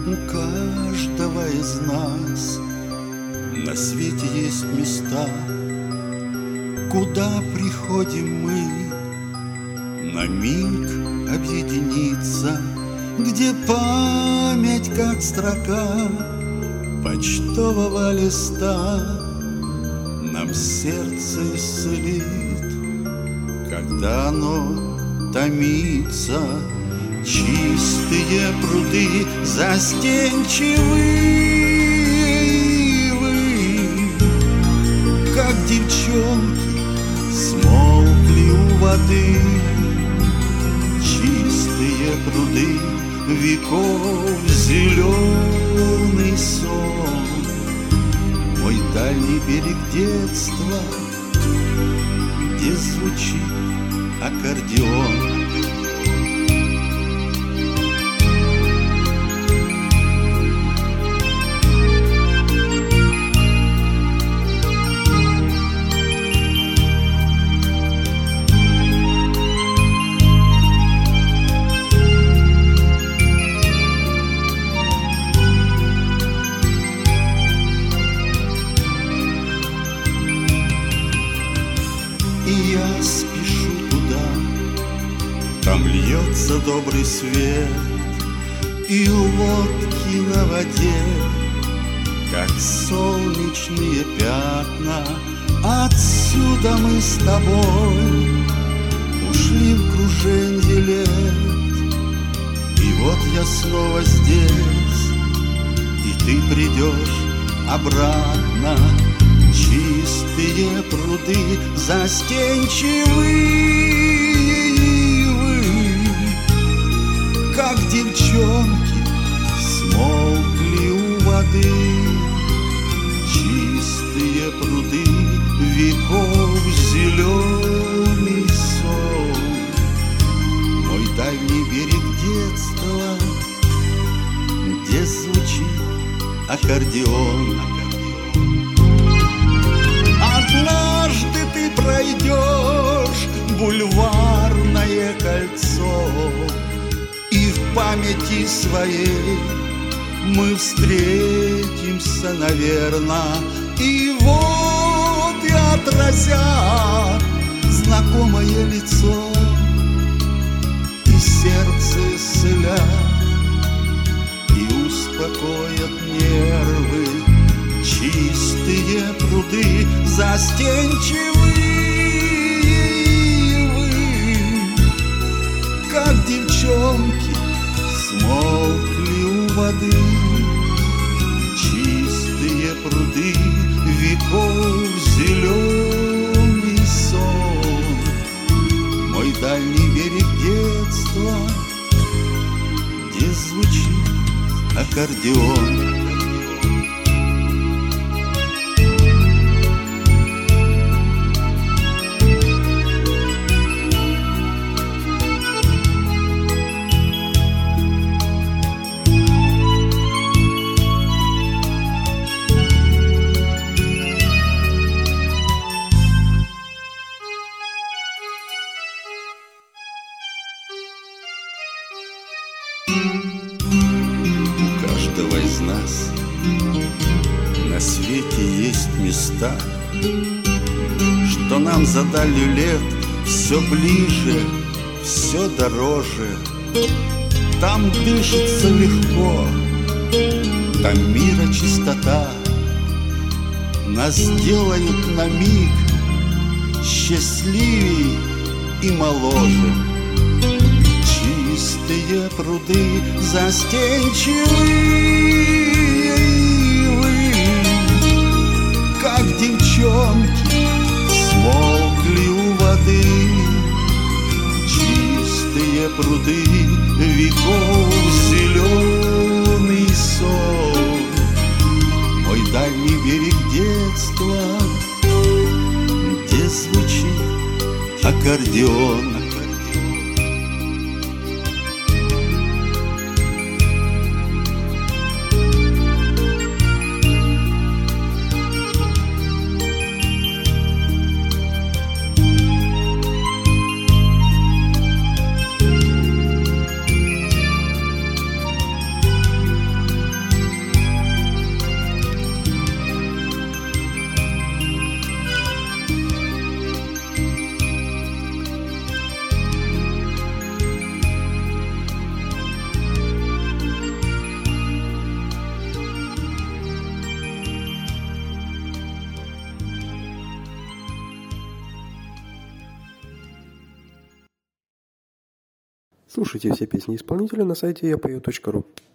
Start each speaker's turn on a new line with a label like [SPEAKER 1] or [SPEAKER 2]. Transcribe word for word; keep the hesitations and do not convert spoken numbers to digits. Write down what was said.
[SPEAKER 1] У каждого из нас на свете есть места, куда приходим мы на миг объединиться, где память, как строка почтового листа, нам сердце исцелит, когда оно томится. Чистые пруды застенчивые вы, как девчонки, смолкли у воды. Чистые пруды веков, зеленый сон, мой дальний берег детства, где звучит аккордеон. И я спешу туда, там льется добрый свет, и лодки на воде, как солнечные пятна. Отсюда мы с тобой ушли в круженье лет, и вот я снова здесь, и ты придешь обратно. Чистые пруды застенчивые вы, как девчонки, смолкли у воды. Чистые пруды веков, зеленый сон, мой дальний берег детства, где звучит аккордеон. Однажды ты пройдешь бульварное кольцо, и в памяти своей мы встретимся, наверно. И вот и отразят знакомое лицо, и сердце исцелят, и успокоят нервы. Чистые пруды застенчивые вы, как девчонки, смолкли у воды. Чистые пруды веков, зеленый сон, мой дальний берег детства, где звучит аккордеон. У каждого из нас на свете есть места, что нам за далью лет все ближе, все дороже. Там дышится легко, там мира чистота. Нас делают на миг счастливей и моложе. Чистые пруды застенчивые вы, как девчонки, смолкли у воды. Чистые пруды веков, зеленый сон, мой дальний берег детства, где звучит аккордеон.
[SPEAKER 2] Слушайте все песни исполнителя на сайте я пою точка ру.